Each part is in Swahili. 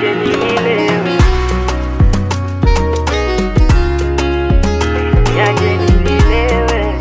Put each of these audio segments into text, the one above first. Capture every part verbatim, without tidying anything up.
niache nilewe, niache nilewe.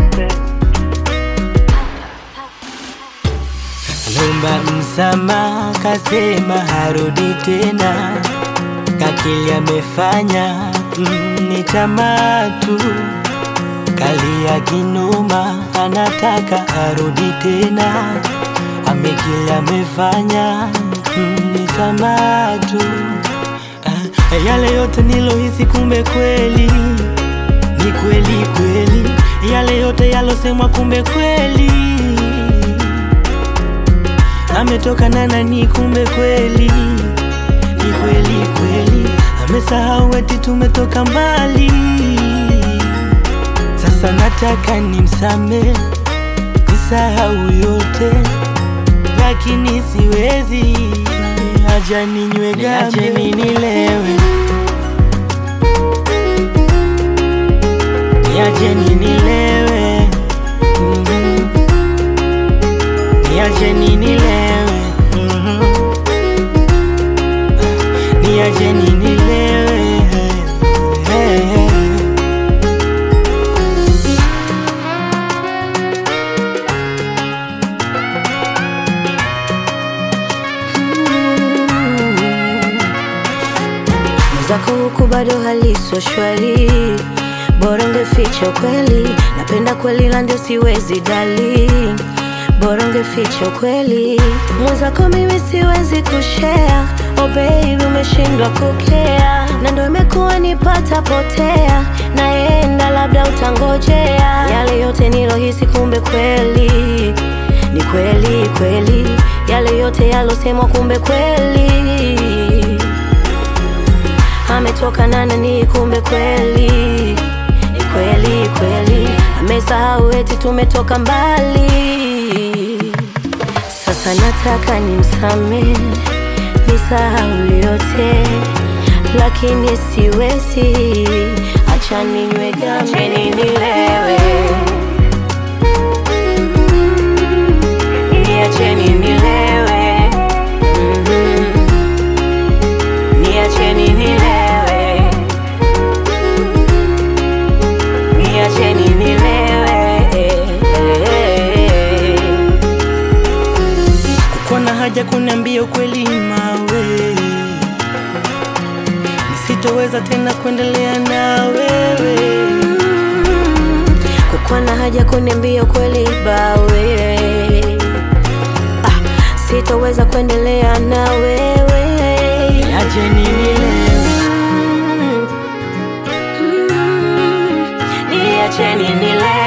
Lomba msamaha kasema harudi tena, kakili amefanya mm, ni tamaa tu. Kalia kinoma anataka arudi tena, amekili amefanya mm, ni tamaa tu. ah, Yale yote nilohisi kumbe kweli ni kweli kweli, yale yote yalosemwa kumbe kweli. Ametoka na nani kumbe kweli ni kweli kweli, amesahau eti tumetoka mbali. Sasa nataka nimsamehe, nisahau yote, lakini siwezi. Acha ninywe gambe, niache nilewe, niache nilewe, mm-hmm. Niache nilewe, mm-hmm. Niache nilewe, hey, hey. Mwenzako huku bado haliso shwari, bora ungeficha ukweli. Napenda kweli la ndio siwezi dali, bora ungeficha ukweli. Mwenzako mimi siwezi kushare, oh baby umeshindwa kukea, na ndo imekuwa nipata potea, naenda labda utangojea. Yale yote nilohisi kumbe kweli ni kweli kweli, yale yote yalosemwa kumbe kweli. Ametoka na nani kumbe kweli ni kweli kweli, amesahau eti tumetoka mbali. Sasa nataka nimsamehe, nisahau yote, lakini siwezi. Acha ninywe gambe nilewe, niache nilewe, mm-hmm. Niache nilewe, niache nilewe. Kuna haja kuniambia ukweli mawe, nisitoweza tena kuendelea na wewe. Kukuwa na haja kuniambia ukweli bawe, ah, sitoweza kuendelea na wewe. Niache nilewe, Niache nilewe.